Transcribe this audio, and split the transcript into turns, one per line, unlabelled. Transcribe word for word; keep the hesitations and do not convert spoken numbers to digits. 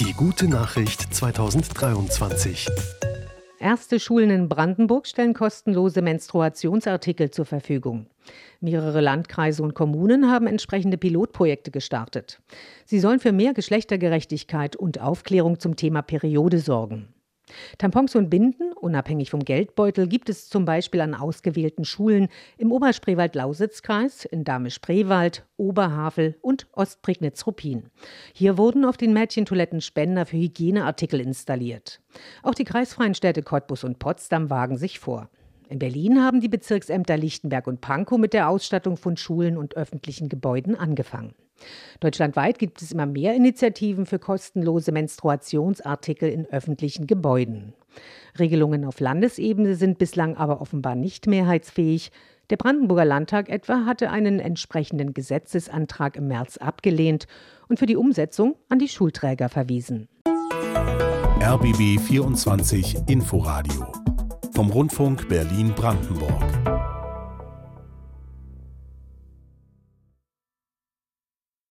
Die gute Nachricht zweitausenddreiundzwanzig.
Erste Schulen in Brandenburg stellen kostenlose Menstruationsartikel zur Verfügung. Mehrere Landkreise und Kommunen haben entsprechende Pilotprojekte gestartet. Sie sollen für mehr Geschlechtergerechtigkeit und Aufklärung zum Thema Periode sorgen. Tampons und Binden, unabhängig vom Geldbeutel, gibt es zum Beispiel an ausgewählten Schulen im Oberspreewald-Lausitzkreis, in Dahme-Spreewald, Oberhavel und Ostprignitz-Ruppin. Hier wurden auf den Mädchentoiletten Spender für Hygieneartikel installiert. Auch die kreisfreien Städte Cottbus und Potsdam wagen sich vor. In Berlin haben die Bezirksämter Lichtenberg und Pankow mit der Ausstattung von Schulen und öffentlichen Gebäuden angefangen. Deutschlandweit gibt es immer mehr Initiativen für kostenlose Menstruationsartikel in öffentlichen Gebäuden. Regelungen auf Landesebene sind bislang aber offenbar nicht mehrheitsfähig. Der Brandenburger Landtag etwa hatte einen entsprechenden Gesetzesantrag im März abgelehnt und für die Umsetzung an die Schulträger verwiesen.
R B B vierundzwanzig Inforadio vom Rundfunk Berlin-Brandenburg.